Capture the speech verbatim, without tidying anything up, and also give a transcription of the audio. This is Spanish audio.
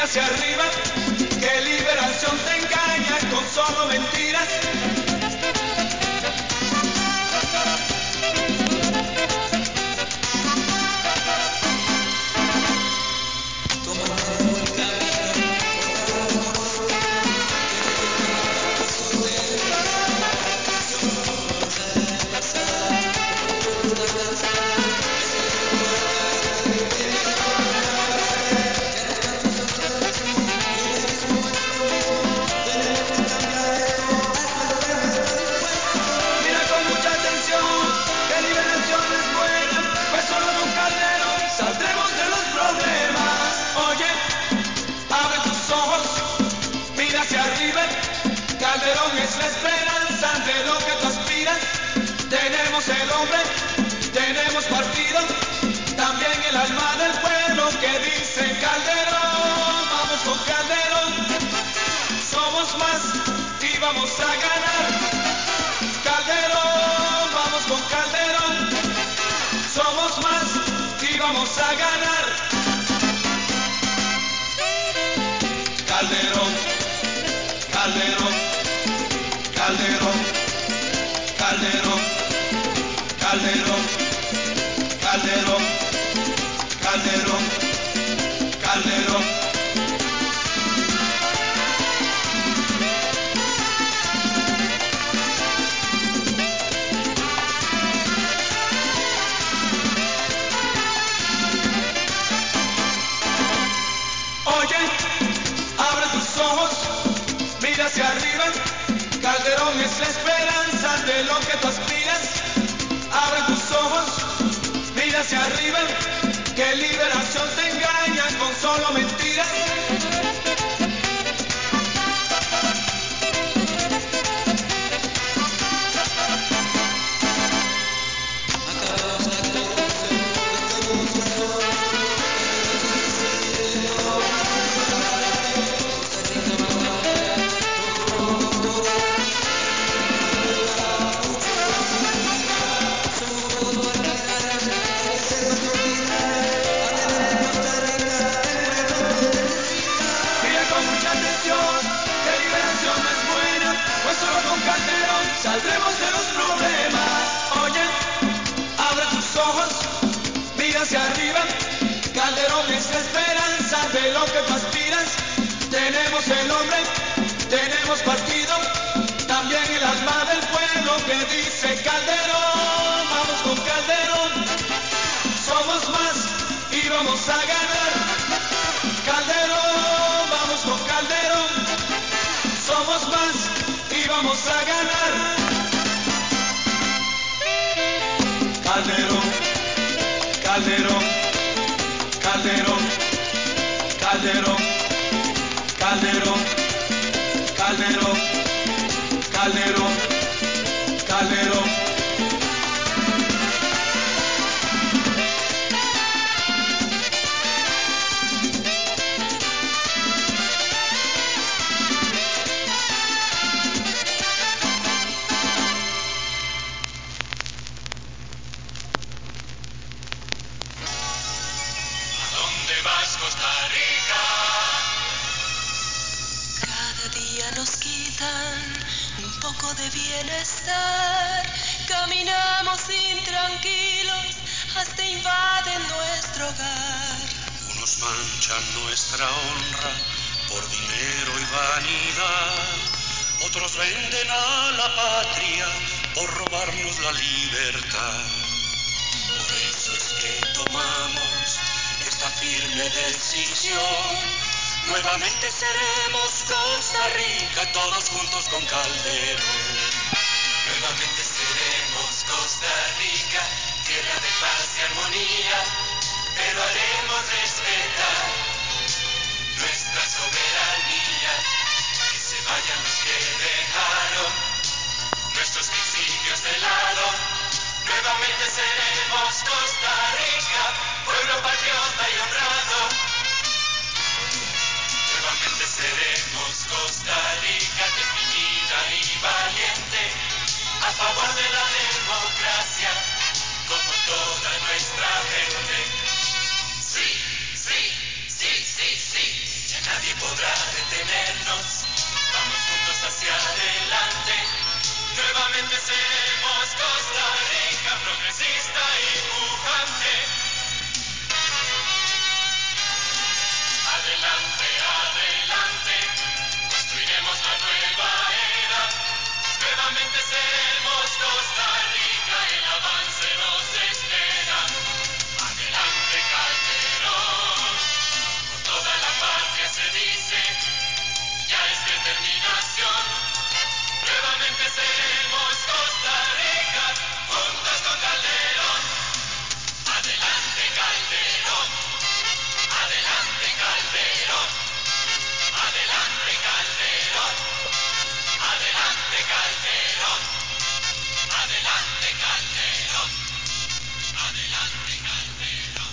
hacia arriba, que liberación te engaña con solo mentiras. Calderón es la esperanza de lo que tú aspiras. Tenemos el hombre, tenemos partido, también el alma del pueblo que dice Calderón. Vamos con Calderón, somos más y vamos a ganar. Calderón, vamos con Calderón, somos más y vamos a ganar. Calderón, Calderón. Calderón, Calderón, Calderón, Calderón, Calderón, Calderón. Oye, abre tus ojos, mira hacia arriba. Calderón es la esperanza de lo que tú aspiras. Abre tus ojos, mira hacia arriba, que liberación te engaña con solo mentiras. Saldremos de los problemas. Oye, abre tus ojos, mira hacia arriba. Calderón es la esperanza de lo que tú aspiras. Tenemos el hombre, tenemos partido, también el alma del pueblo que dice Calderón. Vamos con Calderón, somos más y vamos a ganar. Calderón, vamos con Calderón, somos más y vamos a ganar. Calderón, Calderón, Calderón, Calderón, Calderón, Calderón, Calderón, Calderón. De bienestar, caminamos intranquilos hasta invaden nuestro hogar. Unos manchan nuestra honra por dinero y vanidad, otros venden a la patria por robarnos la libertad. Por eso es que tomamos esta firme decisión. Nuevamente seremos Costa Rica, todos juntos con Calderón. Nuevamente seremos Costa Rica, tierra de paz y armonía, pero haremos respetar nuestra soberanía. Que se vayan los que dejaron nuestros principios de lado. Nuevamente seremos Costa Rica, pueblo patriota y honrado. Nuevamente seremos Costa Rica, definida y valiente, a favor de la democracia, como toda nuestra gente. Sí, sí, sí, sí, sí, ya nadie Nuevamente seremos Costa Rica.